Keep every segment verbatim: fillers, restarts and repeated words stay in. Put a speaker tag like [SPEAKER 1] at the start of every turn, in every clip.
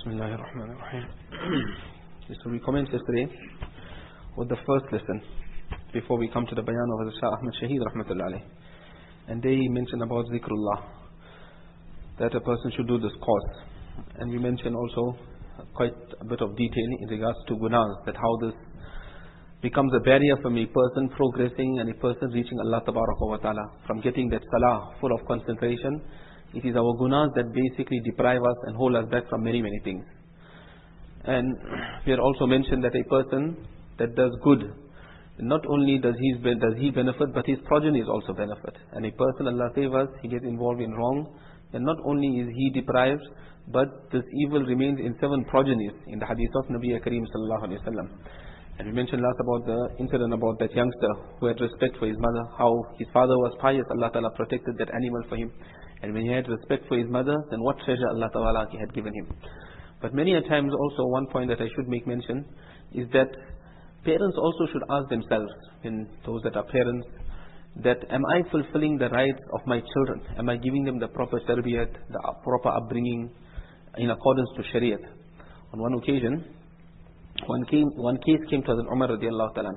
[SPEAKER 1] Bismillahir Rahmanir Rahim. So we commenced yesterday with the first lesson before we come to the bayan of Shah Ahmad Shaheed Rahmatullah alayh. And they mentioned about zikrullah, that a person should do this course. And we mentioned also quite a bit of detail in regards to gunas, that how this becomes a barrier from a person progressing and a person reaching Allah Tabaraka wa Ta'ala, from getting that salah full of concentration. It is our gunas that basically deprive us and hold us back from many, many things. And we had also mentioned that a person that does good, not only does he, does he benefit, but his progeny also benefit. And a person, Allah save us, he gets involved in wrong, and not only is he deprived, but this evil remains in seven progenies in the hadith of Nabi Kareem Sallallahu Alaihi Wasallam. And we mentioned last about the incident about that youngster who had respect for his mother, how his father was pious, Allah Ta'ala protected that animal for him. And when he had respect for his mother, then what treasure Allah Ta'ala had given him. But many a times also, one point that I should make mention is that parents also should ask themselves, when those that are parents, that am I fulfilling the rights of my children? Am I giving them the proper tarbiyat, the proper upbringing in accordance to Shariat? On one occasion, one, came, one case came to Hazrat Umar radiallahu ta'ala.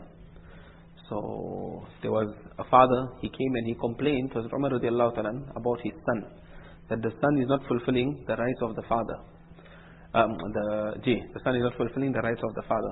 [SPEAKER 1] So there was a father, he came and he complained to Hazrat Umar radiallahu ta'ala about his son, that the son is not fulfilling the rights of the father. Um, the, gee, the son is not fulfilling the rights of the father.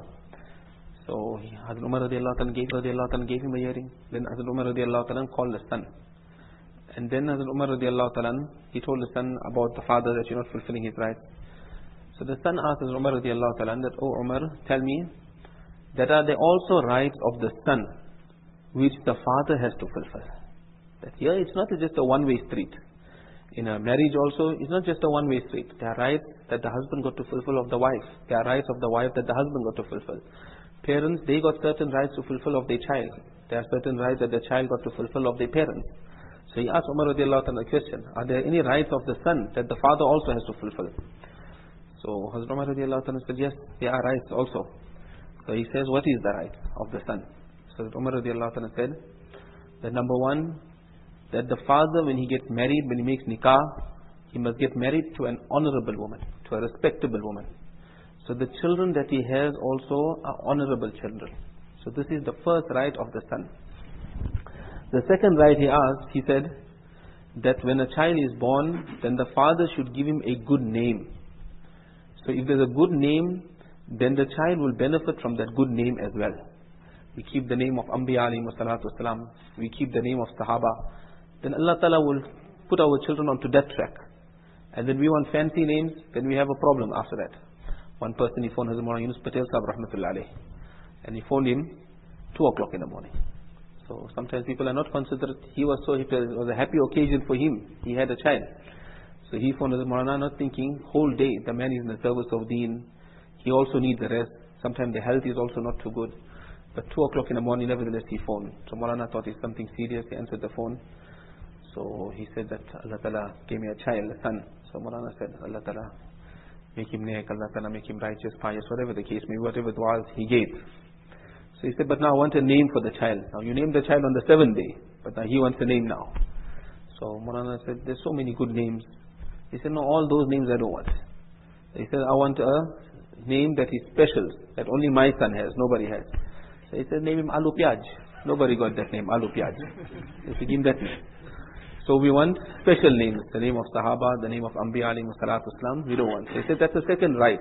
[SPEAKER 1] So Hazrat Umar radiallahu ta'ala gave, radiallahu ta'ala gave him a hearing. Then Hazrat Umar radiallahu ta'ala called the son. And then Hazrat Umar radiallahu ta'ala, he told the son about the father that you're not fulfilling his rights. So the son asked Hazrat Umar radiallahu ta'ala that, oh Umar, tell me, that are there also rights of the son which the father has to fulfill? That here it's not just a one-way street. In a marriage also, it's not just a one-way street. There are rights that the husband got to fulfill of the wife. There are rights of the wife that the husband got to fulfill. Parents, they got certain rights to fulfill of their child. There are certain rights that the child got to fulfill of their parents. So he asked Umar radiallahu anhu a question, are there any rights of the son that the father also has to fulfill? So Hazrat Umar radiallahu anhu said, yes, there are rights also. So he says, what is the right of the son? So Umar radiallahu anhu said, that number one, that the father, when he gets married, when he makes nikah, he must get married to an honorable woman, to a respectable woman. So the children that he has also are honorable children. So this is the first right of the son. The second right he asked, he said, that when a child is born, then the father should give him a good name. So if there's a good name, then the child will benefit from that good name as well. We keep the name of Anbiya alayhi salatu wasalam, we keep the name of Sahaba, then Allah Ta'ala will put our children onto that track. And then we want fancy names, then we have a problem after that. One person, he phoned Hazrat Maulana Yunus Patel Sahab Rahmatullah alayhi, and he phoned him two o'clock in the morning. So sometimes people are not considerate. He was so, it was a happy occasion for him. He had a child. So he phoned Hazrat Maulana, not thinking, whole day, the man is in the service of deen. He also needs the rest. Sometimes the health is also not too good. But two o'clock in the morning, nevertheless he phoned. So Maulana thought it's something serious. He answered the phone. So he said that Allah Ta'ala gave me a child, a son. So Maulana said, Allah Ta'ala make him neck, Allah Ta'ala make him righteous, pious, whatever the case may be, whatever du'as he gave. So he said, but now I want a name for the child. Now you named the child on the seventh day, but now he wants a name now. So Maulana said, there's so many good names. He said, no, all those names I don't want. He said, I want a name that is special, that only my son has, nobody has. So he said, name him Alu Pyaj. Nobody got that name, Alu Pyaj. He said, give him that name. So we want special names, the name of Sahaba, the name of Anbiya alayhi salatu wasalam, we don't want. So he said, that's the second right.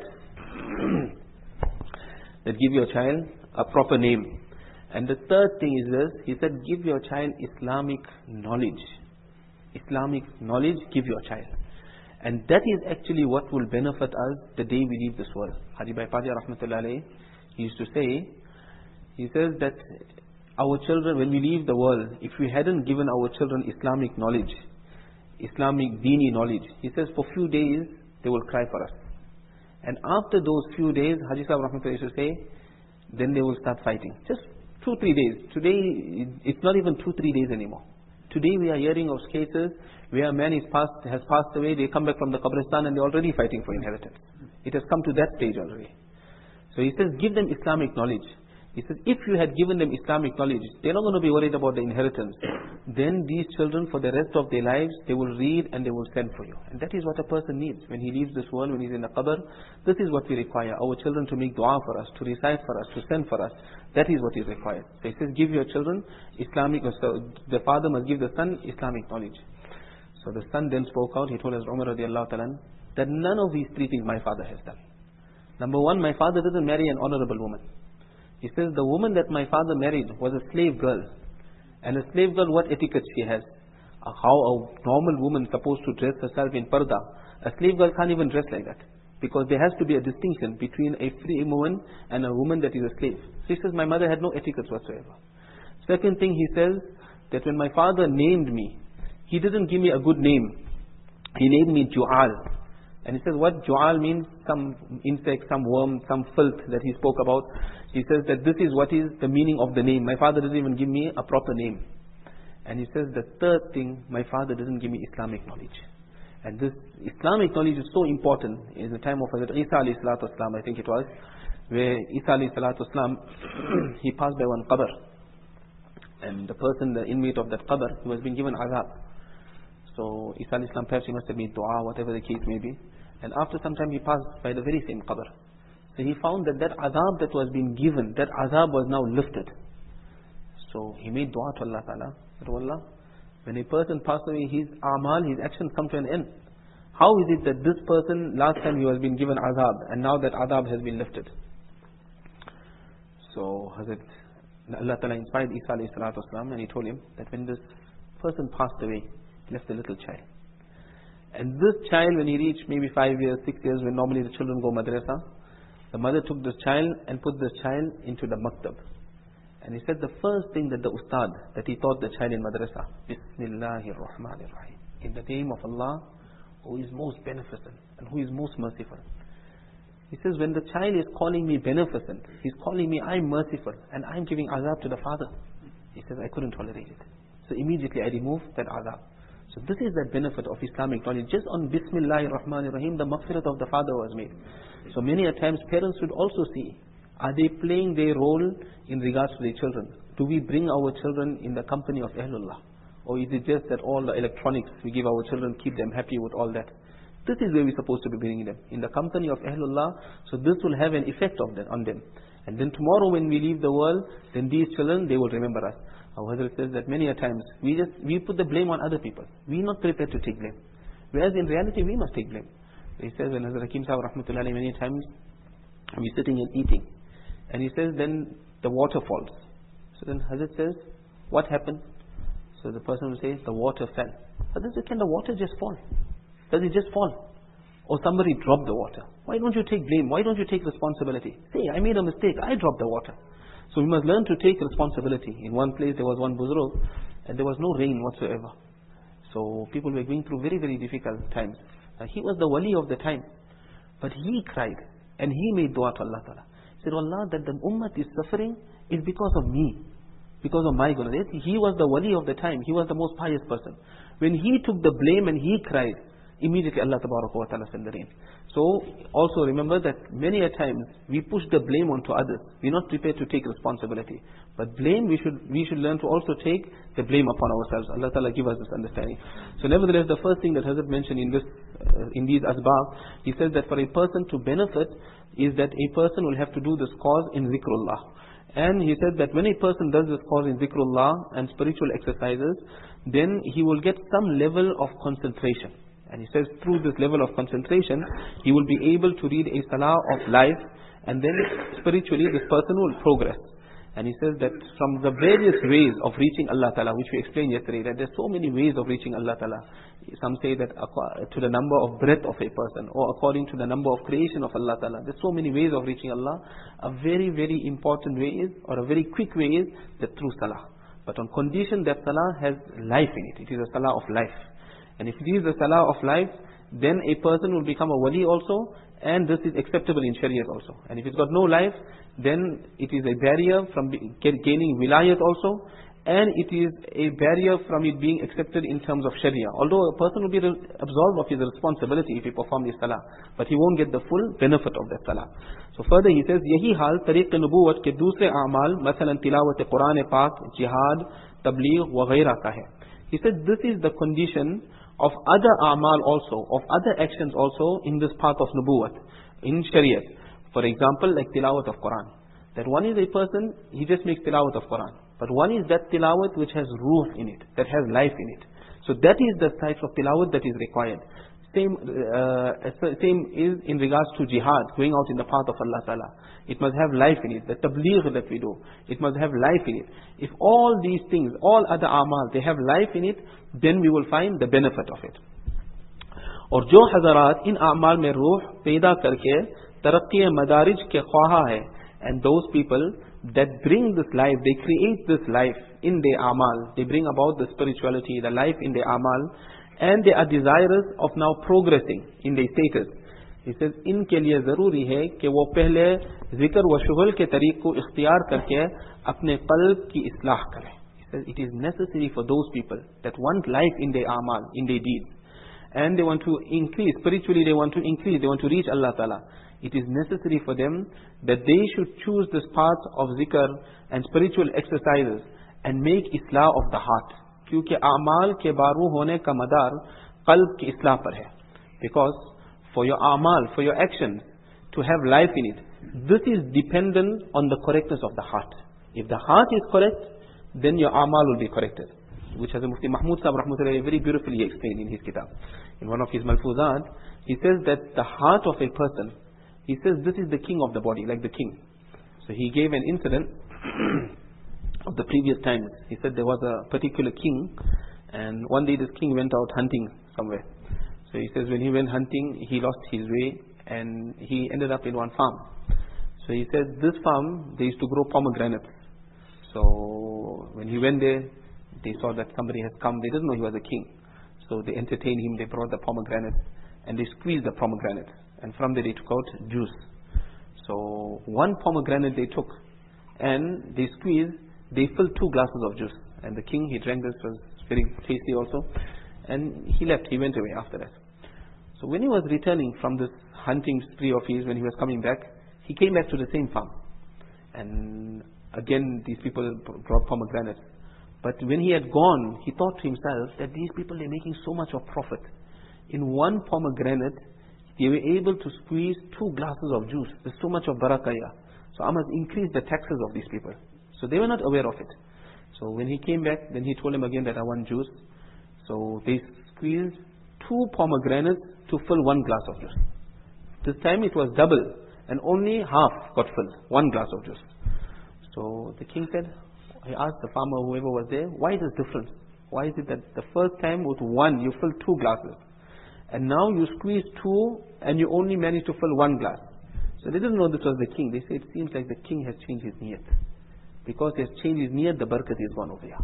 [SPEAKER 1] That give your child a proper name. And the third thing is this, he said, give your child Islamic knowledge. Islamic knowledge, give your child. And that is actually what will benefit us the day we leave this world. Haji Bhai Padia Rahmatullah alayhi, he used to say, he says that our children, when we leave the world, if we hadn't given our children Islamic knowledge, Islamic Dini knowledge, he says for few days, they will cry for us. And after those few days, Haji Sahib Rahmatullah used to say, then they will start fighting. Just two, three days. Today, it's not even two, three days anymore. Today we are hearing of cases where a man is passed, has passed away, they come back from the Qabristan and they're already fighting for inheritance. It has come to that stage already. So he says, give them Islamic knowledge. He says, if you had given them Islamic knowledge, they're not going to be worried about the inheritance. Then these children, for the rest of their lives, they will read and they will send for you. And that is what a person needs. When he leaves this world, when he's in the qabr, this is what we require. Our children to make dua for us, to recite for us, to send for us. That is what is required. So he says, give your children Islamic, so the father must give the son Islamic knowledge. So the son then spoke out, he told us, Umar radiallahu ta'ala, that none of these three things my father has done. Number one, my father doesn't marry an honorable woman. He says, the woman that my father married was a slave girl. And a slave girl, what etiquette she has? Uh, how a normal woman is supposed to dress herself in parda. A slave girl can't even dress like that. Because there has to be a distinction between a free woman and a woman that is a slave. So he says, my mother had no etiquette whatsoever. Second thing, he says, that when my father named me, he didn't give me a good name. He named me Ju'al. And he says, what Ju'al means? Some insect, some worm, some filth that he spoke about. He says that this is what is the meaning of the name. My father doesn't even give me a proper name. And he says the third thing, my father doesn't give me Islamic knowledge. And this Islamic knowledge is so important. In the time of Hazrat Isa alayhi salatu wasalam, I think it was, where Isa alayhi salatu wasalam, he passed by one qabr. And the person, the inmate of that qabr, he was being given azab. So Isa alayhi salam, perhaps he must have made dua, whatever the case may be. And after some time he passed by the very same qabr. So he found that that azab that was being given, that azab was now lifted. So he made dua to Allah Ta'ala. That Allah, when a person passed away, his amal, his actions come to an end. How is it that this person, last time he was being given azab, and now that azab has been lifted? So Hazrat Allah Ta'ala inspired Isa alayhi salatu wasalam, and he told him that when this person passed away, he left a little child. And this child, when he reached maybe five years, six years, when normally the children go madrasa, the mother took this child and put this child into the maktab. And he said the first thing that the ustad, that he taught the child in madrasa, Bismillahir Rahmanir Rahim. In the name of Allah, who is most beneficent and who is most merciful. He says, when the child is calling me beneficent, he's calling me, I'm merciful, and I'm giving azab to the father. He says, I couldn't tolerate it. So immediately I removed that azab. So this is the benefit of Islamic knowledge. Just on Bismillahir Rahmanir Rahim, the maghfirat of the father was made. So many a times parents should also see, are they playing their role in regards to their children? Do we bring our children in the company of Ahlullah? Or is it just that all the electronics we give our children, keep them happy with all that? This is where we're supposed to be bringing them, in the company of Ahlullah. So this will have an effect of that on them. And then tomorrow when we leave the world, then these children, they will remember us. Our Hazrat says that many a times, we just we put the blame on other people. We're not prepared to take blame. Whereas in reality, we must take blame. He says, when Hazrat Hakim Sahib rahmatullahi many times, we're sitting and eating. And he says, then the water falls. So then Hazrat says, what happened? So the person will say, the water fell. Hazrat says, can the water just fall? Does it just fall? Or somebody dropped the water. Why don't you take blame? Why don't you take responsibility? Say, I made a mistake. I dropped the water. So we must learn to take responsibility. In one place there was one buzurg and there was no rain whatsoever. So people were going through very, very difficult times. And he was the wali of the time. But he cried and he made dua to Allah Ta'ala. He said, Allah, that the ummah is suffering is because of me. Because of my goodness. He was the wali of the time. He was the most pious person. When he took the blame and he cried, immediately Allah wa Ta'ala sent the rain. So also remember that many a times we push the blame onto others. We're not prepared to take responsibility. But blame, we should we should learn to also take the blame upon ourselves. Allah Ta'ala give us this understanding. So nevertheless, the first thing that Hazrat mentioned in this uh, in these asbab, he says that for a person to benefit is that a person will have to do this cause in zikrullah. And he said that when a person does this cause in zikrullah and spiritual exercises, then he will get some level of concentration. And he says through this level of concentration, he will be able to read a salah of life, and then spiritually this person will progress. And he says that from the various ways of reaching Allah Ta'ala, which we explained yesterday, that there's so many ways of reaching Allah Ta'ala. Some say that to the number of breath of a person, or according to the number of creation of Allah Ta'ala. There's so many ways of reaching Allah. A very, very important way is, or a very quick way is, that through salah. But on condition that salah has life in it. It is a salah of life. And if it is the salah of life, then a person will become a wali also, and this is acceptable in Shariah also. And if it's got no life, then it is a barrier from gaining wilayat also, and it is a barrier from it being accepted in terms of Sharia. Although a person will be absolved of his responsibility if he performs the salah, but he won't get the full benefit of that salah. So further he says, यही हाल तरीक़ नबूवत के दूसरे आमाल मसलन तिलावत कुरान पाक, जिहाद, तबलीग वगैरह का है. He said this is the condition of other amal also, of other actions also in this path of nubuwat, in Shariat. For example, like tilawat of Quran. That one is a person, he just makes tilawat of Quran. But one is that tilawat which has ruh in it, that has life in it. So that is the type of tilawat that is required. Same, uh, same is in regards to jihad, going out in the path of Allah Ta'ala. It must have life in it. The tabligh that we do, it must have life in it. If all these things, all other amal, they have life in it, then we will find the benefit of it. और जो हज़रात इन आमाल में रूह पैदा करके तरक्की मदारिज के ख्वाहा है, and those people that bring this life, they create this life in their amal, they bring about the spirituality, the life in their amal, and they are desirous of now progressing in their status. He says, इनके लिए ज़रूरी है कि वो पहले ज़िक्र व शुगल के तरीक़ को इख्तियार करके अपने क़ल्ब की इस्लाह करें. He says, it is necessary for those people that want life in their amal, in their deeds, and they want to increase, spiritually they want to increase, they want to reach Allah Ta'ala. It is necessary for them that they should choose this path of zikr and spiritual exercises and make islah of the heart. क्योंकि आमाल के बारू होने का मदार क़ल्ब की इस्लाह पर है. Because for your amal, for your actions to have life in it, this is dependent on the correctness of the heart. If the heart is correct, then your amal will be corrected. Which Hazrat Mufti Mahmud Sahib Rahmatullahi very beautifully explained in his kitab. In one of his Malfuzat, he says that the heart of a person, he says this is the king of the body, like the king. So he gave an incident of the previous times. He said there was a particular king, and one day this king went out hunting somewhere. So he says when he went hunting, he lost his way, and he ended up in one farm. So he says this farm, they used to grow pomegranates. So when he went there, they saw that somebody has come. They didn't know he was a king. So they entertained him, they brought the pomegranate, and they squeezed the pomegranate. And from there they took out juice. So one pomegranate they took, and they squeezed, they filled two glasses of juice. And the king, he drank this, was very tasty also. And he left, he went away after that. So when he was returning from this hunting spree of his, when he was coming back, he came back to the same farm. And again, these people brought pomegranates. But when he had gone, he thought to himself that these people are making so much of profit. In one pomegranate, they were able to squeeze two glasses of juice. There's so much of barakah. So I must increase the taxes of these people. So they were not aware of it. So when he came back, then he told him again that I want juice. So they squeezed two pomegranates to fill one glass of juice. This time it was double, and only half got filled, one glass of juice. So the king said, he asked the farmer, whoever was there, why is this different? Why is it that the first time with one you filled two glasses, and now you squeeze two and you only managed to fill one glass? So they didn't know this was the king. They said, it seems like the king has changed his niyat. Because he has changed his niyat, the barakat is gone over here.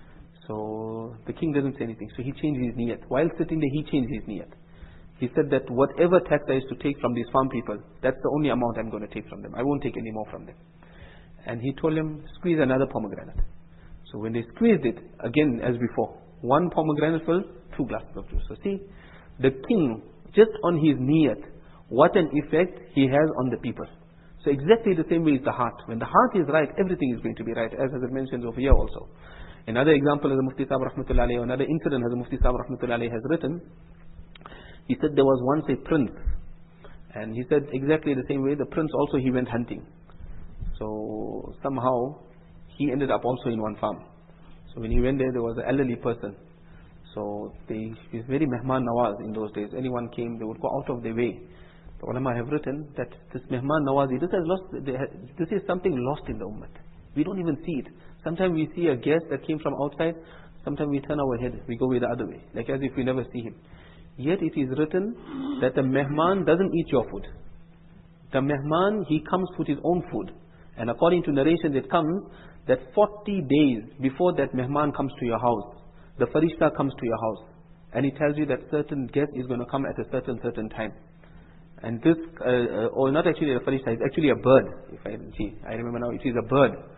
[SPEAKER 1] So the king doesn't say anything. So he changed his niyat. While sitting there, he changed his niyat. He said that whatever tax I used to take from these farm people, that's the only amount I'm going to take from them. I won't take any more from them. And he told him, squeeze another pomegranate. So when they squeezed it, again as before, one pomegranate filled, two glasses of juice. So see, the king, just on his niyat, what an effect he has on the people. So exactly the same way is the heart. When the heart is right, everything is going to be right, as Hazrat mentions over here also. Another example, as Mufti Sahib Rahmatullahi Alayhi, another incident as Mufti Sahib Rahmatullahi Alayhi has written, he said there was once a prince, and he said exactly the same way, the prince also, he went hunting. So somehow he ended up also in one farm. So when he went there, there was an elderly person. So they, he's very mehman nawaz in those days. Anyone came, they would go out of their way. The ulama have written that this mehman nawazi, this has lost, this is something lost in the ummah. We don't even see it. Sometimes we see a guest that came from outside, sometimes we turn our head, we go the other way, like as if we never see him. Yet it is written that the mehman doesn't eat your food. The mehman, he comes with his own food. And according to narration, it comes that forty days before that mehman comes to your house, the farishta comes to your house, and it tells you that certain guest is going to come at a certain certain time. And this, uh, uh, or not actually a farishta, it's actually a bird. If I see, I remember now, it is a bird.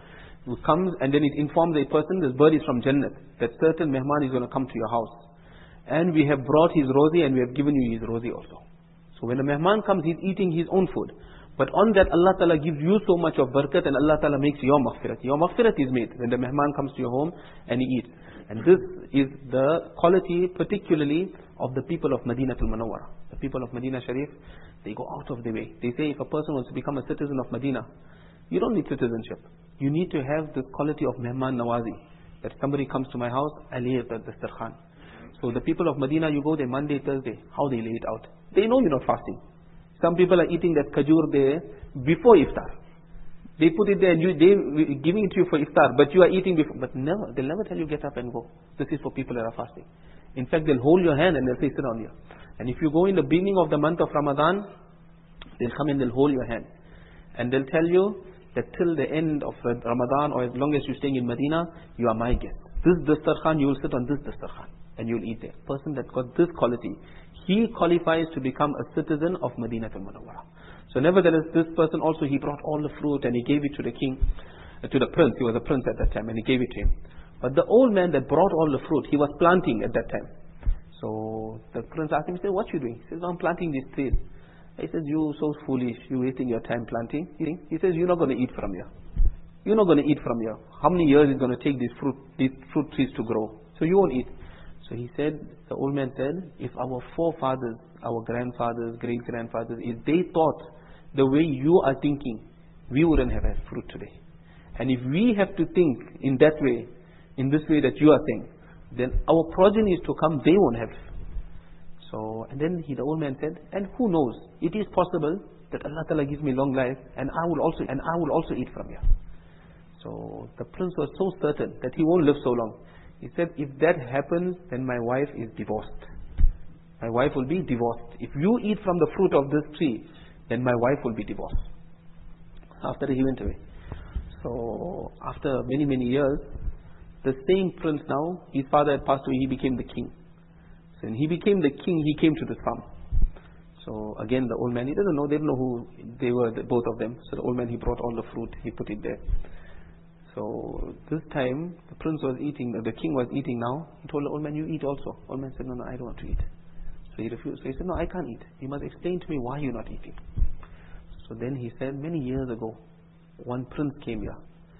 [SPEAKER 1] who comes and then it informs a person, this bird is from Jannat, that certain mehman is going to come to your house. And we have brought his roti and we have given you his roti also. So when a mehman comes, he's eating his own food. But on that, Allah Ta'ala gives you so much of barakat and Allah Ta'ala makes your maghfirat. Your maghfirat is made when the mehman comes to your home and he eats. And this is the quality particularly of the people of Madinatul Munawwara. The people of Medina Sharif, they go out of their way. They say if a person wants to become a citizen of Medina, you don't need citizenship. You need to have this quality of mehman nawazi. That somebody comes to my house, I lay it at the dastarkhan. So the people of Medina, you go there Monday, Thursday, how they lay it out. They know you're not fasting. Some people are eating that kajur there before iftar. They put it there and you, they giving it to you for iftar, but you are eating before. But never, they'll never tell you get up and go. This is for people that are fasting. In fact, they'll hold your hand and they'll say sit on you. And if you go in the beginning of the month of Ramadan, they'll come and they'll hold your hand. And they'll tell you that till the end of Ramadan or as long as you're staying in Medina, you are my guest. This dastarkhan, you will sit on this dastarkhan and you'll eat there. Person that got this quality, he qualifies to become a citizen of Madinatul Munawwara. So nevertheless, this person also, he brought all the fruit and he gave it to the king, uh, to the prince. He was a prince at that time and he gave it to him. But the old man that brought all the fruit, he was planting at that time. So the prince asked him, he said, what you doing? He says, I'm planting these trees. He says, you so foolish, you wasting your time planting. He says, you're not going to eat from here. You're not going to eat from here. How many years is going to take these fruit, these fruit trees to grow? So you won't eat. So he said, the old man said, if our forefathers, our grandfathers, great-grandfathers, if they thought the way you are thinking, we wouldn't have had fruit today. And if we have to think in that way, in this way that you are saying, then our progeny is to come, they won't have. So, and then he, the old man said, and who knows, it is possible that Allah Ta'ala gives me long life and I will also, and I will also eat from here. So the prince was so certain that he won't live so long. He said, if that happens, then my wife is divorced. My wife will be divorced. If you eat from the fruit of this tree, then my wife will be divorced. After that, he went away. So after many, many years, the same prince now, his father had passed away, he became the king. So when he became the king, he came to this farm. So again, the old man, he doesn't know, they don't know who they were, the, both of them. So the old man, he brought all the fruit, he put it there. So this time, the prince was eating, the king was eating now. He told the old man, you eat also. The old man said, no, no, I don't want to eat. So he refused. So he said, no, I can't eat. You must explain to me why you're not eating. So then he said, many years ago, one prince came here.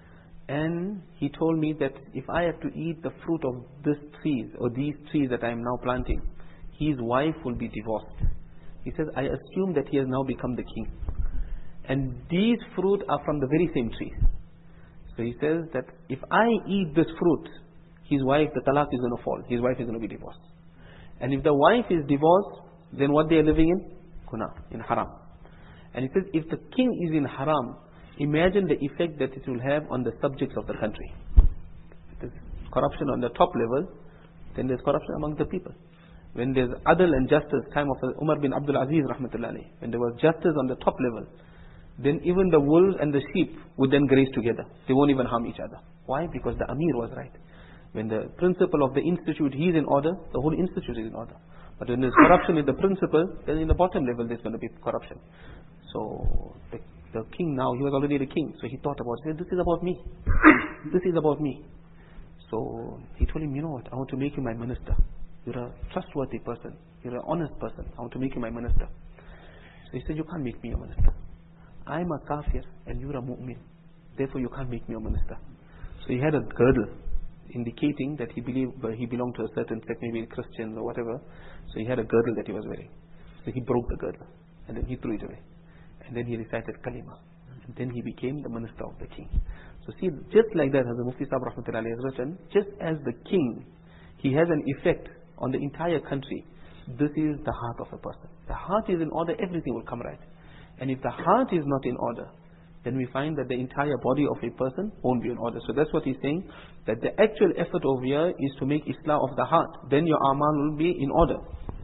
[SPEAKER 1] And he told me that if I have to eat the fruit of these trees, or these trees that I am now planting, his wife will be divorced. He says, I assume that he has now become the king. And these fruit are from the very same tree. So he says that if I eat this fruit, his wife, the talaq is going to fall. His wife is going to be divorced. And if the wife is divorced, then what they are living in? Kuna, in haram. And he says, if the king is in haram, imagine the effect that it will have on the subjects of the country. If there's corruption on the top level, then there's corruption among the people. When there's adl and justice, time of Umar bin Abdul Aziz rahmatullahi alayhi, when there was justice on the top level, then even the wolves and the sheep would then graze together. They won't even harm each other. Why? Because the Amir was right. When the principle of the institute, he is in order, the whole institute is in order. But when there's corruption in the principle, then in the bottom level there's going to be corruption. So the, the king now, he was already the king, so he thought about it. He said, this is about me. This is about me. So he told him, you know what, I want to make you my minister. You're a trustworthy person. You're an honest person. I want to make you my minister. So he said, you can't make me your minister. I'm a kafir and you're a mu'min. Therefore you can't make me a minister. So he had a girdle indicating that he believed uh, he belonged to a certain sect, maybe Christians or whatever. So he had a girdle that he was wearing. So he broke the girdle and then he threw it away. And then he recited kalima. And then he became the minister of the king. So see, just like that, as the Mufti Sahib Rahmatullahi has written, just as the king, he has an effect on the entire country. This is the heart of a person. The heart is in order, everything will come right. And if the heart is not in order, then we find that the entire body of a person won't be in order. So that's what he's saying, that the actual effort over here is to make Islah of the heart. Then your amal will be in order.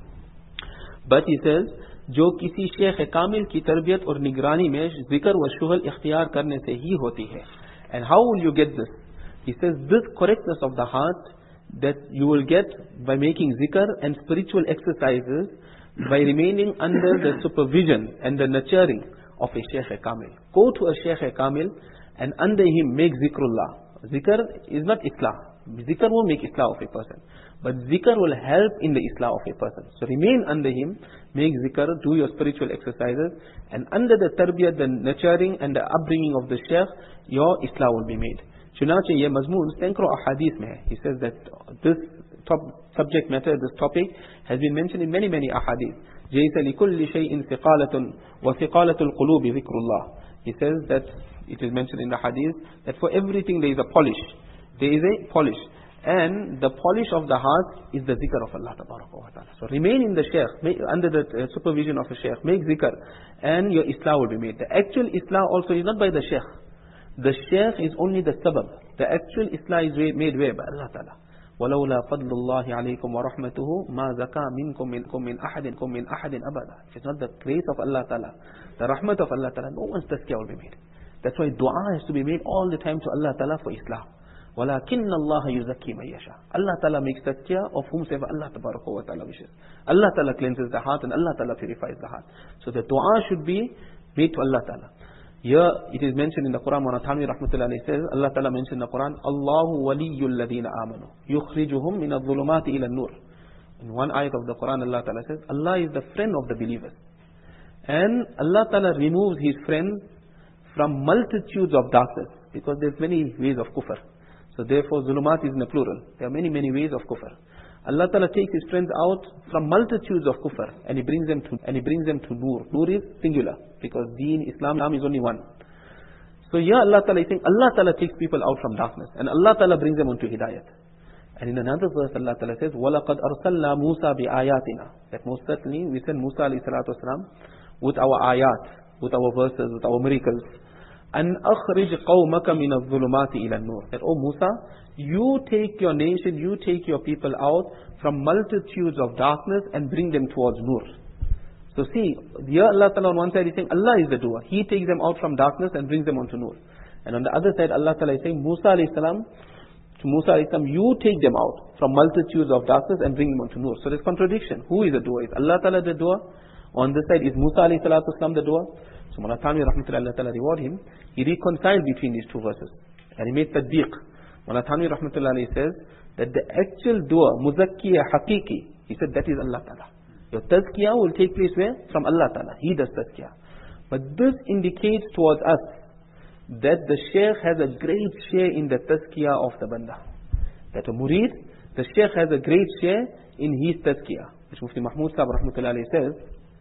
[SPEAKER 1] But he says, जो किसी शेख कामिल की तरबियत और निगरानी में जिक्र व शुगल इख्तियार करने से ही होती है. And how will you get this? He says, this correctness of the heart that you will get by making zikr and spiritual exercises, by remaining under the supervision and the nurturing of a Shaykh Kamil. Go to a Shaykh Kamil and under him make zikrullah. Zikr is not islah. Zikr won't make islah of a person, but zikr will help in the islah of a person. So remain under him, make zikr, do your spiritual exercises, and under the tarbiyat, the nurturing and the upbringing of the shaykh, your islah will be made. Chunanche ye mazmoon sainkro ahadith mein hai. He says that this top subject matter, this topic has been mentioned in many many ahadith. Jaysa likulli shay'in thiqalatun wa thiqalatul qulubi dhikrullah. He says that it is mentioned in the hadith that for everything there is a polish. There is a polish. And the polish of the heart is the zikr of Allah wa ta'ala. So remain in the shaykh, make, under the uh, supervision of a shaykh, make zikr, and your islah will be made. The actual islah also is not by the shaykh. The shaykh is only the sabab. The actual islah is made where? By Allah ta'ala. وَلَوْلَا فَضْلُ اللَّهِ عَلَيْكُمْ وَرَحْمَتُهُ مَا زَكَى مِنْكُمْ مِنْكُمْ مِنْ أَحَدٍ كُمْ مِنْ أَحَدٍ أَبَدًا. If it's not the grace of Allah ta'ala, the rahmat of Allah ta'ala, no one's tazkiyah will be made. That's why dua has to be made all the time to Allah ta'ala for islah. وَلَكِنَّ اللَّهَ يُزَكِّي مَن يَشَاءُ. Allah ta'ala makes tazkiyah of whomsoever Allah wa ta'ala wishes. Allah ta'ala cleanses the heart and Allah ta'ala purifies the heart. So the dua should be made to Allah ta'ala. Here it is mentioned in the Quran, Mawlana Thanwi rahmatullah alayhi says, Allah ta'ala mentioned in the Quran, Allahu waliyyul ladhina amanu, yukhrijuhum min adh-dhulumati ila an-nur. In one ayat of the Quran, Allah ta'ala says, Allah is the friend of the believers. And Allah ta'ala removes His friends from multitudes of darkness, because there's many ways of kufr. So therefore zulumat is in a plural. There are many, many ways of kufr. Allah Ta'ala takes His friends out from multitudes of kufr, and He brings them to and He brings them to nur. Nur is singular, because Deen, Islam, Islam is only one. So here Allah Ta'ala is saying, Allah Ta'ala takes people out from darkness, and Allah Ta'ala brings them onto hidayat. And in another verse Allah Ta'ala says, وَلَقَدْ أَرْسَلْنَا مُوسَى بِآيَاتِنَا. That most certainly we send Musa alayhi salatu wasalam with our ayat, with our verses, with our miracles. And أَخْرِجْ قَوْمَكَ مِنَ الظُّلُمَاتِ إِلَى النُّورِ. That, oh Musa, you take your nation, you take your people out from multitudes of darkness and bring them towards nur. So see, here Allah Ta'ala on one side is saying, Allah is the doer. He takes them out from darkness and brings them onto nur. And on the other side, Allah Ta'ala is saying, Musa alayhi salam, to Musa alayhi salam, you take them out from multitudes of darkness and bring them onto nur. So there's contradiction. Who is the doer? Is Allah Ta'ala the doer? On this side, is Musa alayhi salatu wasalam the doer? So Mawlana Thanwi rahmatullah Allah Ta'ala reward him. He reconciled between these two verses. And he made tadbiq. Mawlana Thanwi rahmatullah Allah says that the actual doer, muzakkiyah haqiqi, he said that is Allah Ta'ala. Your tazkiyah will take place where? From Allah Ta'ala. He does tazkiyah. But this indicates towards us that the shaykh has a great share in the tazkiyah of the banda. That a murid, the shaykh has a great share in his tazkiyah. Which Mufti Mahmud Sahib rahmatullah Allah says,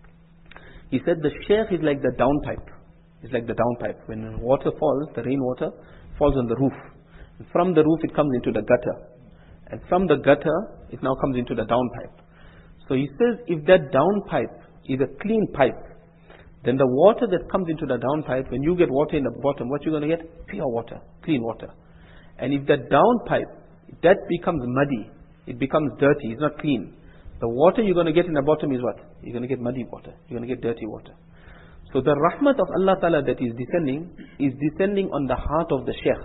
[SPEAKER 1] he said the shaykh is like the downpipe. It's like the downpipe. When water falls, the rainwater falls on the roof. And from the roof it comes into the gutter. And from the gutter it now comes into the downpipe. So he says if that downpipe is a clean pipe, then the water that comes into the downpipe, when you get water in the bottom, what you're going to get? Pure water, clean water. And if that downpipe, that becomes muddy, it becomes dirty, it's not clean. The water you're going to get in the bottom is what? You're going to get muddy water. You're going to get dirty water. So the rahmat of Allah Ta'ala that is descending, is descending on the heart of the shaykh.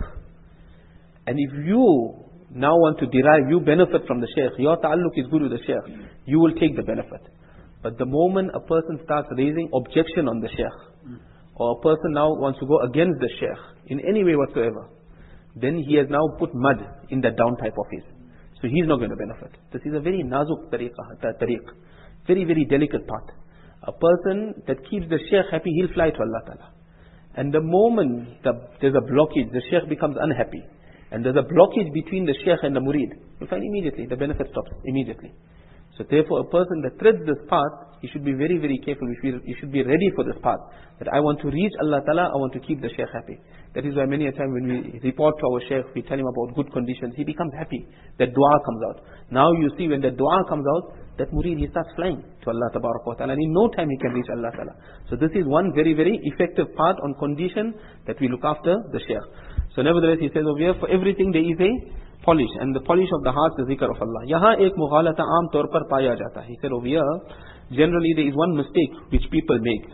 [SPEAKER 1] And if you now want to derive, you benefit from the shaykh, your ta'alluq is good with the shaykh, you will take the benefit. But the moment a person starts raising objection on the shaykh, or a person now wants to go against the shaykh, in any way whatsoever, then he has now put mud in that downpipe of his. So he's not going to benefit. This is a very nazuk tariqah, tariq. Very, very delicate path. A person that keeps the shaykh happy, he'll fly to Allah Ta'ala. And the moment the, there's a blockage, the shaykh becomes unhappy. And there's a blockage between the shaykh and the murid, you'll find immediately, the benefit stops immediately. So therefore a person that treads this path, he should be very, very careful. He should be ready for this path. That I want to reach Allah Ta'ala, I want to keep the shaykh happy. That is why many a time when we report to our shaykh, we tell him about good conditions, he becomes happy. That dua comes out. Now you see when that dua comes out, that murid, he starts flying to Allah Ta'ala, and in no time he can reach Allah Ta'ala. So this is one very, very effective part on condition that we look after the shaykh. So nevertheless he says over here, for everything there is a polish, and the polish of the heart is the zikr of Allah. Yahan ek mughalata aam taur par paya jata hai. He said over here, generally there is one mistake which people make.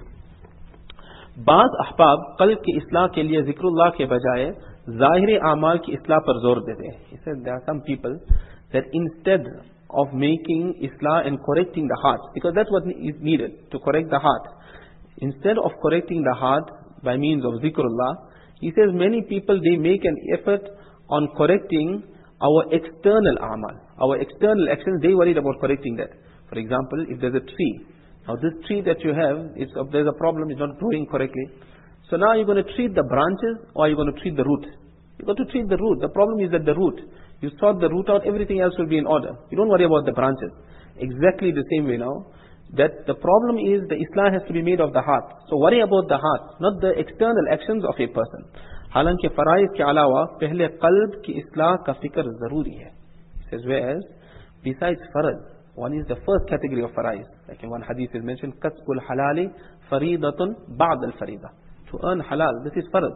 [SPEAKER 1] Baaz ahbab qalb ki islah ke liye zikrullah ke bajaye zahiri amal ki islah par zor dete hain. He said there are some people that instead of making islah and correcting the heart, because that's what is needed to correct the heart, instead of correcting the heart by means of zikrullah, He says many people, they make an effort on correcting our external amal, our external actions, they worried about correcting that. For example, if there's a tree, now this tree that you have, it's, there's a problem, it's not growing correctly. So now you're going to treat the branches or you're going to treat the root. You've got to treat the root. The problem is that the root, you sort the root out, everything else will be in order. You don't worry about the branches. Exactly the same way now, that the problem is the Islah has to be made of the heart. So worry about the heart, not the external actions of a person. हालांकि फराइज के अलावा पहले कल्ब की इस्लाह का फिक्र जरूरी है. He says, whereas besides farad, one is the first category of faraiz. Like in one hadith is mentioned, kasbul halali faridatun ba'd al farida. To earn halal, this is farad.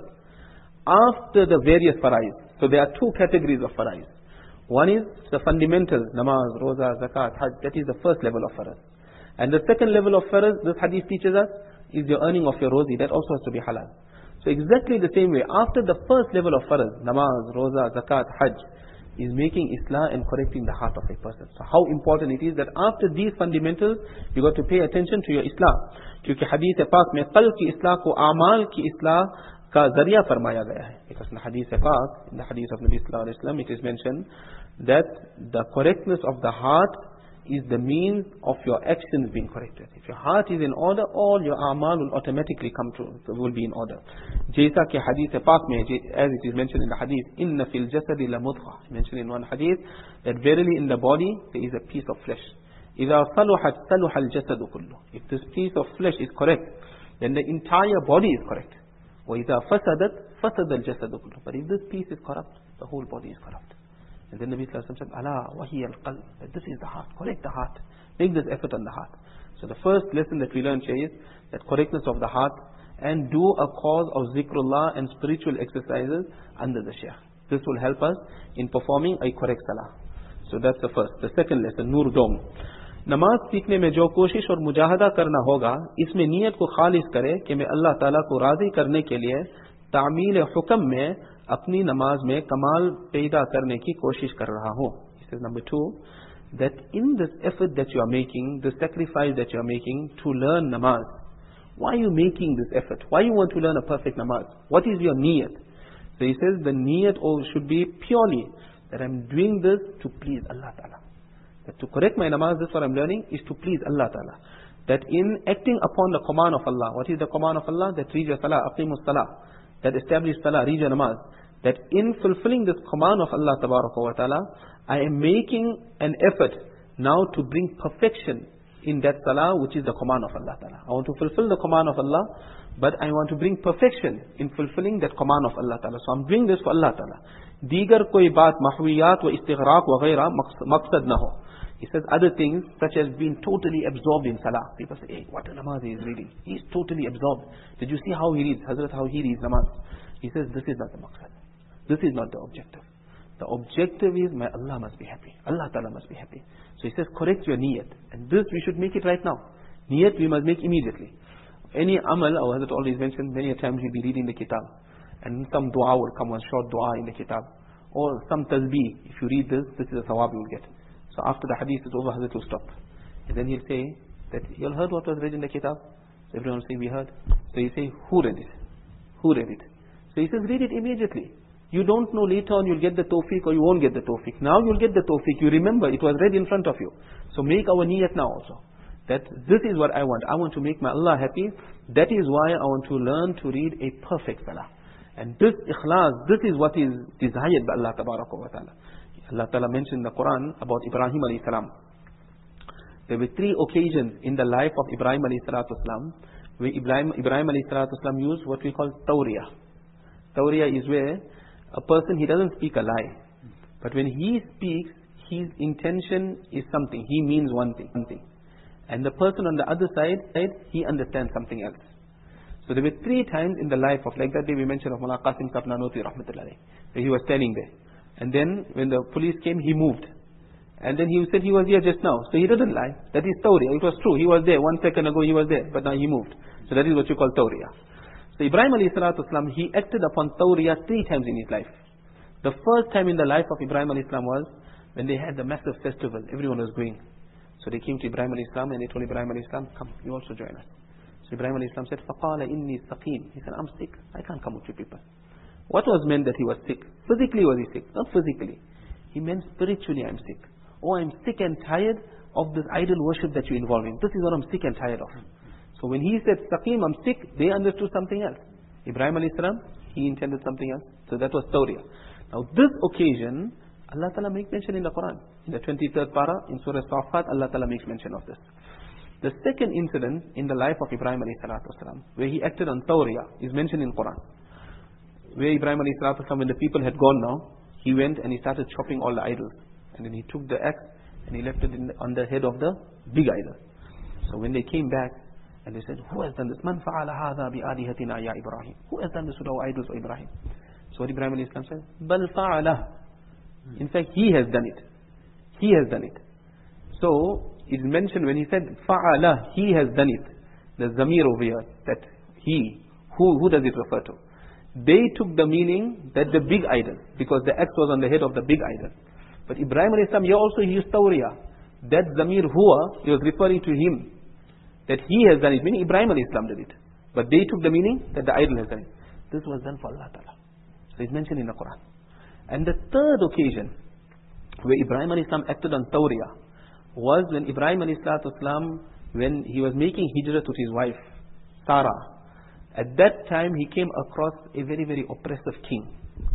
[SPEAKER 1] After the various faraiz, so there are two categories of faraiz. One is the fundamentals, namaz, roza, zakat, hajj. That is the first level of farad. And the second level of farad, this hadith teaches us, is your earning of your rozi. That also has to be halal. So exactly the same way, after the first level of farad, namaz, roza, zakat, hajj, is making islah and correcting the heart of a person. So how important it is that after these fundamentals, you got to pay attention to your islah. Because hadith paak mein qalb ki islah ko a'mal ki islah ka zariya farmaya gaya hai. Because in the hadith paak, in the hadith of Nabi sallallahu alaihi wasallam, it is mentioned that the correctness of the heart is the means of your actions being corrected. If your heart is in order, all your a'mal will automatically come to, will be in order. Jaisa ke hadith paak mein, as it is mentioned in the hadith, inna fil jasadi la mudghah, mentioned in one hadith, that verily in the body there is a piece of flesh. إذا صلحت صلح الجسد كله. If this piece of flesh is correct, then the entire body is correct. وإذا فسدت فسد الجسد كله. But if this piece is corrupt, the whole body is corrupt. And then Nabi Sallallahu Alaihi Wasallam said, Allah, wahi al-qalb. This is the heart. Correct the heart. Make this effort on the heart. So the first lesson that we learn here is that correctness of the heart, and do a cause of zikrullah and spiritual exercises under the shaykh. This will help us in performing a correct salah. So that's the first. The second lesson, Nur Dom. नमाज सीखने में जो कोशिश और मुजाहदा करना होगा, इसमें नीयत को खालिस करे कि मैं अल्लाह ताला को राजी करने के लिए तामील हुक्म में अपनी नमाज में कमाल पैदा करने की कोशिश कर रहा हूँ. This is number two, that in this effort that you are making, the sacrifice that you are making to learn namaz, why are you making this effort? Why you want to learn a perfect namaz? What is your niyat? So he says the niyat should be purely that I'm doing this to please Allah Ta'ala. That to correct my namaz, this what I'm learning, is to please Allah Ta'ala. That in acting upon the command of Allah, what is the command of Allah? That read your salah, aqimus salah. That establish salah, read your namaz. That in fulfilling this command of Allah Ta'ala, I am making an effort now to bring perfection in that salah, which is the command of Allah Ta'ala. I want to fulfill the command of Allah, but I want to bring perfection in fulfilling that command of Allah Ta'ala. So I'm doing this for Allah Ta'ala. Digar koi baat, mahwiyat wa istighraq wa ghayra maqsad na ho. He says other things such as being totally absorbed in salah. People say, hey, what a namaz he is reading. He is totally absorbed. Did you see how he reads? Hazrat, how he reads namaz? He says, this is not the maqsad. This is not the objective. The objective is, my Allah must be happy. Allah Ta'ala must be happy. So he says, correct your niyat. And this we should make it right now. Niyat we must make immediately. Any amal, our Hazrat always mentioned, many a times he'll be reading the kitab. And some dua will come, one short dua in the kitab. Or some tasbih. If you read this, this is a thawab you will get. So after the hadith is over, Hazrat will stop. And then he'll say that, you all heard what was read in the kitab? So everyone will say, we heard. So he say, who read it? Who read it? So he says, read it immediately. You don't know later on you'll get the tawfiq or you won't get the tawfiq. Now you'll get the tawfiq. You remember it was read in front of you. So make our niyat now also. That this is what I want. I want to make my Allah happy. That is why I want to learn to read a perfect salah. And this ikhlas, this is what is desired by Allah wa ta'ala. Allah Ta'ala mentioned in the Quran about Ibrahim alayhi salam. There were three occasions in the life of Ibrahim alayhi salatu wasalam where Ibrahim, Ibrahim alayhi salatu wasalam used what we call tawriyah. Tawriyah is where a person, he doesn't speak a lie. But when he speaks, his intention is something. He means one thing. Something. And the person on the other side, he understands something else. So there were three times in the life of, like that day we mentioned of Mullah Qasim Kapnanoti rahmatullahi, where he was standing there. And then when the police came, he moved. And then he said he was here just now. So he didn't lie. That is tawriyah. It was true. He was there. One second ago he was there. But now he moved. So that is what you call tawriyah. So Ibrahim alayhi salatu wasalam, he acted upon tawriyah three times in his life. The first time in the life of Ibrahim alayhi salam was when they had the massive festival. Everyone was going. So they came to Ibrahim alayhi salam and they told Ibrahim alayhi salam, come, you also join us. So Ibrahim alayhi salam said, فَقَالَ إِنِّي سَقِيم. He said, I'm sick. I can't come with you people. What was meant that he was sick? Physically was he sick? Not physically. He meant spiritually, I'm sick. Oh, I'm sick and tired of this idol worship that you're involved in. This is what I'm sick and tired of. So when he said, Saqim, I'm sick, they understood something else. Ibrahim alayhi salam, he intended something else. So that was Tawriya. Now this occasion, Allah Ta'ala makes mention in the Quran. In the twenty-third para, in Surah Safat, Allah Ta'ala makes mention of this. The second incident in the life of Ibrahim alayhi salatu wasalam, where he acted on Tawriya, is mentioned in Quran. Where Ibrahim alayhi salatu wasalam, when the people had gone now, he went and he started chopping all the idols. And then he took the axe and he left it in the, on the head of the big idol. So when they came back, and they said, who has done this? Man fa'ala hadha bi alihatina ya Ibrahim. Who has done this with our idols, O Ibrahim? So what Ibrahim alayhi salam said? Bal fa'ala. In fact, he has done it. He has done it. So it is mentioned when he said fa'ala, he has done it. The zamir over here, that he, who, who does it refer to? They took the meaning that the big idol, because the axe was on the head of the big idol. But Ibrahim alayhi salam, here also he used tawriya. That zamir huwa, he was referring to him. That he has done it, meaning Ibrahim alayhi salam did it. But they took the meaning that the idol has done it. This was done for Allah Ta'ala. So it's mentioned in the Quran. And the third occasion where Ibrahim alayhi salam acted on tawriya was when Ibrahim alayhi salam, when he was making hijrah to his wife, Sarah. At that time he came across a very, very oppressive king.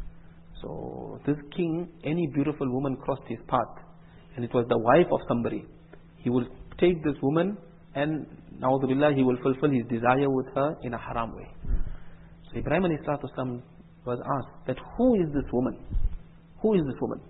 [SPEAKER 1] So this king, any beautiful woman crossed his path, and it was the wife of somebody. He will take this woman and, na'udhu billah, he will fulfill his desire with her in a haram way. So Ibrahim alayhi salatu wasalam was asked that who is this woman? Who is this woman?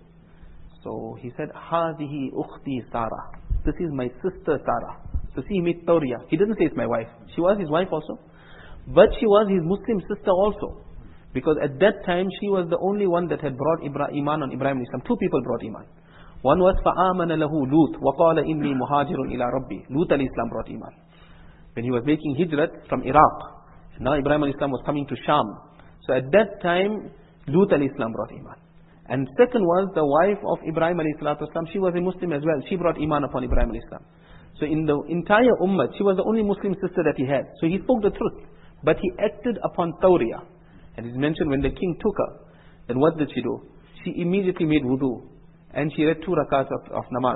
[SPEAKER 1] So he said, Hadihi ukhti Sarah. This is my sister Sarah. So see, he made tawriya. He didn't say it's my wife. She was his wife also. But she was his Muslim sister also. Because at that time she was the only one that had brought Ibra Iman on Ibrahim alayhi salam. Two people brought Iman. One was فَآمَنَ لَهُ لُوت وَقَالَ إِنِّي مُهَاجِرٌ إِلَىٰ رَبِّي. Lut alayhi salam brought Iman. When he was making hijrat from Iraq. Now Ibrahim alayhi salam was coming to Sham. So at that time, Lut alayhi salam brought Iman. And second was the wife of Ibrahim alayhi salatu wasalam. She was a Muslim as well. She brought Iman upon Ibrahim alayhi salam. So in the entire ummah, she was the only Muslim sister that he had. So he spoke the truth. But he acted upon tawriya. And it's mentioned when the king took her, then what did she do? She immediately made wudu. And she read two rakats of, of namaz.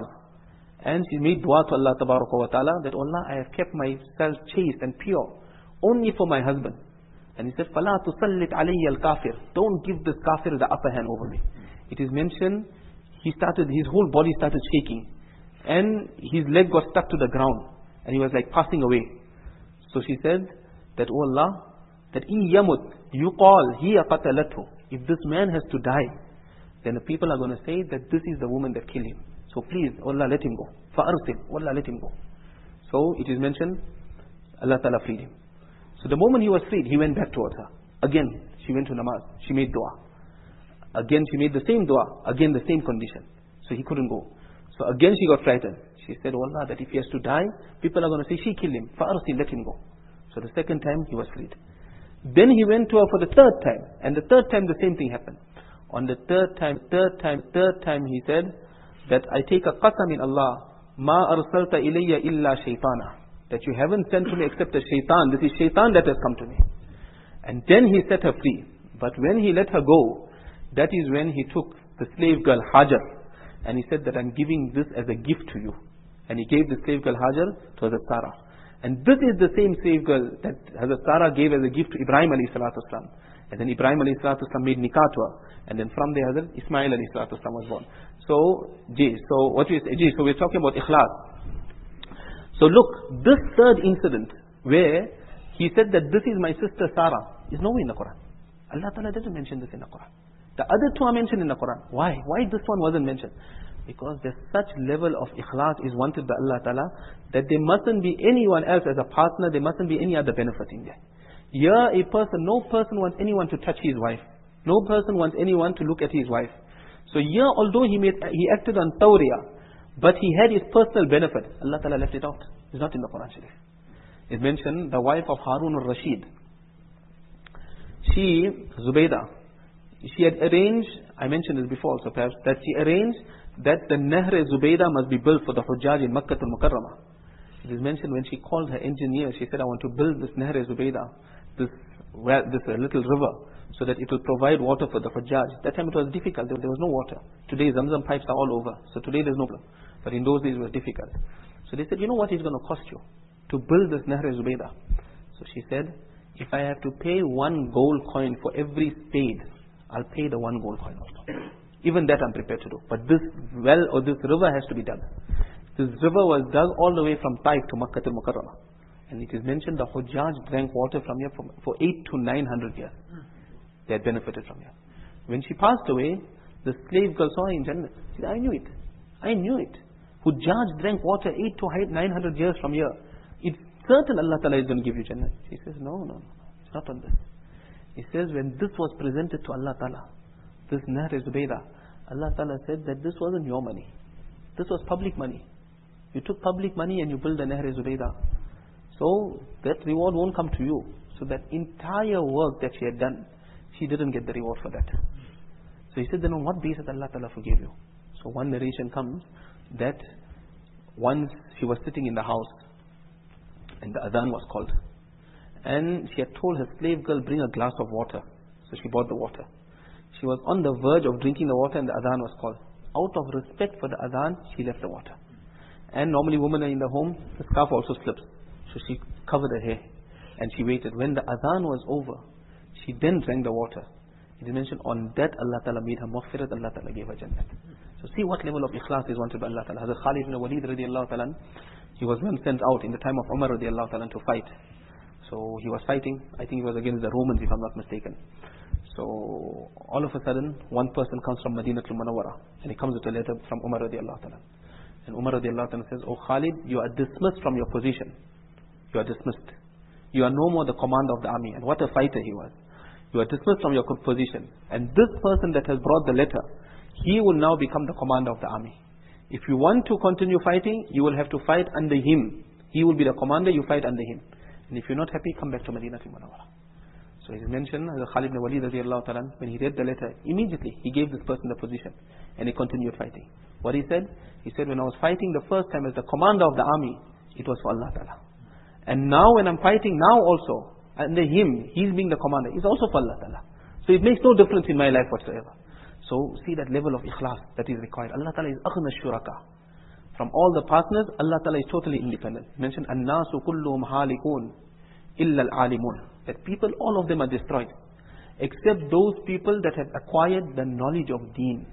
[SPEAKER 1] And she made dua to Allah tabaraka wa ta'ala that, oh Allah, I have kept myself chaste and pure only for my husband. And he said, فَلَا تُسَلِّتْ عَلَيَّ الْكَافِرِ. Don't give this kafir the upper hand over me. It is mentioned, he started, his whole body started shaking. And his leg got stuck to the ground. And he was like passing away. So she said that, oh Allah, that إِن يَمُتْ يُقَالْ هِيَ قَتَلَتْهُ. If this man has to die, then the people are going to say that this is the woman that killed him. So please, oh Allah, let him go. فَأَرْسِلْ. Oh Allah, let him go. So it is mentioned, Allah Ta'ala freed him. So the moment he was freed, he went back towards her. Again, she went to namaz. She made dua. Again, she made the same dua. Again, the same condition. So he couldn't go. So again, she got frightened. She said, oh Allah, that if he has to die, people are going to say, she killed him. فَأَرْسِلْ. Let him go. So the second time, he was freed. Then he went to her for the third time. And the third time, the same thing happened. On the third time, third time, third time, he said that I take a qasam in Allah, ma arsalta ilayya illa shaytana, that you haven't sent to me except a shaitan. This is shaitan that has come to me. And then he set her free. But when he let her go, that is when he took the slave girl Hajar, and he said that I'm giving this as a gift to you. And he gave the slave girl Hajar to Hazrat Sarah. And this is the same slave girl that Hazrat Sarah gave as a gift to Ibrahim alayhi salatu wasalam. And then Ibrahim alayhi salatu wasalam made nikah to her. And then from there Hazrat Ismail alayhi salatu wasalam was born. So, G, so what we say, G, so we're talking about ikhlas. So look, this third incident where he said that this is my sister Sarah is nowhere in the Quran. Allah Ta'ala doesn't mention this in the Quran. The other two are mentioned in the Quran. Why? Why this one wasn't mentioned? Because there's such level of ikhlas is wanted by Allah Ta'ala that there mustn't be anyone else as a partner, there mustn't be any other benefit in there. Here a person, no person wants anyone to touch his wife. No person wants anyone to look at his wife. So here, although he made, he acted on tawriya, but he had his personal benefit, Allah Ta'ala left it out. It's not in the Quran Sharif. It mentioned the wife of Harun al-Rashid. She, Zubaydah, she had arranged, I mentioned this before also perhaps, that she arranged that the Nahr Zubaydah must be built for the Hujjaj in Makkah al-Mukarramah. It is mentioned when she called her engineer, she said, I want to build this Nahr Zubaydah. this, well, this uh, little river, so that it will provide water for the Hujjaj. That time it was difficult, there, there was no water. Today Zamzam pipes are all over, so today there's no problem. But in those days it was difficult. So they said, you know what it's going to cost you to build this Nahr Zubaydah? So she said, if I have to pay one gold coin for every spade, I'll pay the one gold coin also. Even that I'm prepared to do. But this well or this river has to be dug. This river was dug all the way from Taif to Makkah al-Mukarramah. And it is mentioned the Hujjaj drank water from here for, for eight to nine hundred years. They had benefited from here. When she passed away, the slave girl saw her in Jannah. She said, I knew it. I knew it. Hujjaj drank water eight to nine hundred years from here. It's certain Allah Ta'ala is going to give you Jannah. She says, no, no, no. It's not on this. He says, when this was presented to Allah Ta'ala, this Nahr Zubaydah, Allah Ta'ala said that this wasn't your money. This was public money. You took public money and you built the Nahr Zubaydah. So that reward won't come to you. So that entire work that she had done, she didn't get the reward for that. So he said, then on what basis Allah Ta'ala forgave you? So one narration comes that once she was sitting in the house and the adhan was called. And she had told her slave girl, bring a glass of water. So she brought the water. She was on the verge of drinking the water and the adhan was called. Out of respect for the adhan, she left the water. And normally women are in the home, the scarf also slips. So she covered her hair and she waited. When the adhan was over, she then drank the water. It is mentioned on that Allah Ta'ala made her maghfirat, Allah Ta'ala gave her Jannah. So see what level of ikhlas is wanted by Allah Ta'ala. Hazrat Khalid ibn Walid radiallahu ta'ala, he was then sent out in the time of Umar radiallahu ta'ala to fight. So he was fighting, I think it was against the Romans if I'm not mistaken. So all of a sudden, one person comes from Madinatul Munawwara and he comes with a letter from Umar radiallahu ta'ala. And Umar radiallahu ta'ala says, oh Khalid, you are dismissed from your position. You are dismissed. You are no more the commander of the army. And what a fighter he was. You are dismissed from your position. And this person that has brought the letter, he will now become the commander of the army. If you want to continue fighting, you will have to fight under him. He will be the commander, you fight under him. And if you're not happy, come back to Madinatul Munawwara. So it is mentioned, as Khalid ibn Walid radiallahu ta'ala, when he read the letter, immediately he gave this person the position. And he continued fighting. What he said? He said, when I was fighting the first time as the commander of the army, it was for Allah Ta'ala. And now when I'm fighting now also, under him, he's being the commander, it's also for Allah Ta'ala. So it makes no difference in my life whatsoever. So see that level of ikhlas that is required. Allah Ta'ala is aghna shuraka. From all the partners, Allah Ta'ala is totally independent. Mentioned, An-nasu kulluhum halikun illa al-alimun. That people, all of them are destroyed. Except those people that have acquired the knowledge of deen.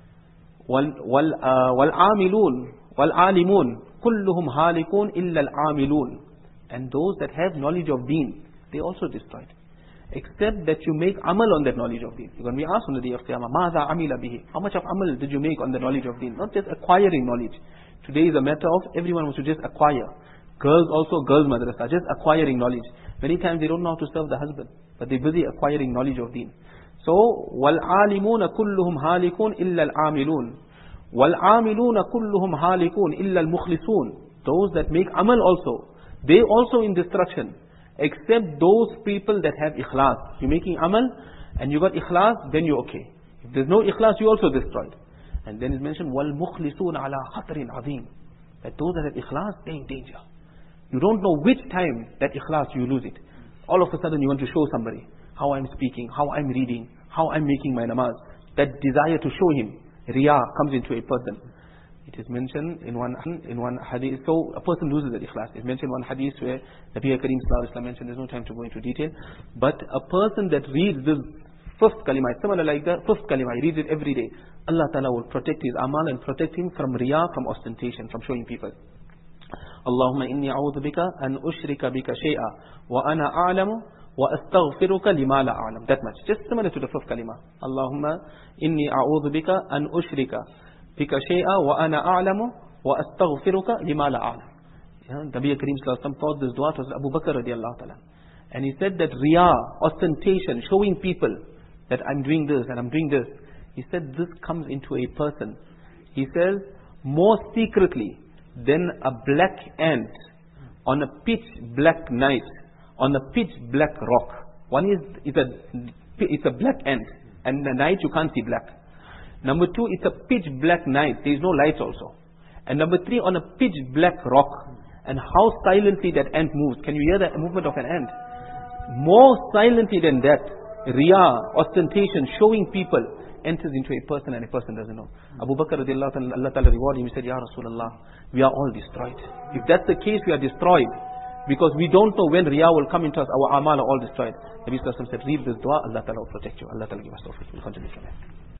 [SPEAKER 1] وَالْعَامِلُونَ وَالْعَالِمُونَ كُلُّهُمْ هَالِكُونَ إِلَّا الْعَامِلُونَ. And those that have knowledge of deen, they also destroyed. Except that you make amal on that knowledge of deen. You're going to be asked on the day of Qiyamah, مَاذَا عَمِلَ بِهِ? How much of amal did you make on the knowledge of deen? Not just acquiring knowledge. Today is a matter of everyone wants to just acquire. Girls also, girls madrasa, just acquiring knowledge. Many times they don't know how to serve the husband, but they're busy acquiring knowledge of deen. So, وَالْعَالِمُونَ كُلُّهُمْ هَالِكُونَ إِلَّا الْعَامِلُونَ وَالْعَامِلُونَ كُلُّهُمْ هَالِكُونَ إِلَّا الْمُخْلِصُونَ. Those that make amal also, they also in destruction, except those people that have ikhlas. You're making amal, and you got ikhlas, then you're okay. If there's no ikhlas, you also destroyed. And then it's mentioned, وَالْمُخْلِصُونَ عَلَى خَطْرٍ عَظِيمٍ. That those that have ikhlas, they're in danger. You don't know which time that ikhlas you lose it. All of a sudden you want to show somebody how I'm speaking, how I'm reading, how I'm making my namaz. That desire to show him, riyah, comes into a person. It is mentioned in one in one hadith. So a person loses the ikhlas. It's mentioned in one hadith where Nabi Kareem Sallallahu Alaihi Wasallam mentioned, there's no time to go into detail. But a person that reads this fifth kalima, similar like the fifth kalima, he reads it every day. Allah Ta'ala will protect his amal and protect him from riyah, from ostentation, from showing people. Allahumma inni a'udhu bika an ushrika bika shay'a wa ana a'lamu wa astaghfiruka lima la a'lam. That much. Just similar to the fifth kalima. Allahumma inni a'udhu bika an ushrika bika shay'a wa ana a'lamu wa astaghfiruka lima la a'lam. Nabi Kareem Sallallahu Alaihi Wasallam taught this dua to Abu Bakr radiallahu ta'ala. And he said that riyah, ostentation, showing people that I'm doing this and I'm doing this. He said this comes into a person. He says, more secretly than a black ant on a pitch black night, on a pitch black rock. One is it's a it's a black ant, and the night you can't see black. Number two, it's a pitch black night. There is no light also. And number three, on a pitch black rock. And how silently that ant moves. Can you hear the movement of an ant? More silently than that, riya, ostentation, showing people, enters into a person and a person doesn't know. Abu Bakr radiallahu ta'ala, Allah ta'ala rewarded him. He said, Ya Rasulullah, we are all destroyed. If that's the case, we are destroyed. Because we don't know when riya will come into us. Our amal are all destroyed. Nabi Sallallahu Alaihi Wasallam said, read this dua, Allah ta'ala will protect you. Allah ta'ala give us tawfiq. We'll continue from there.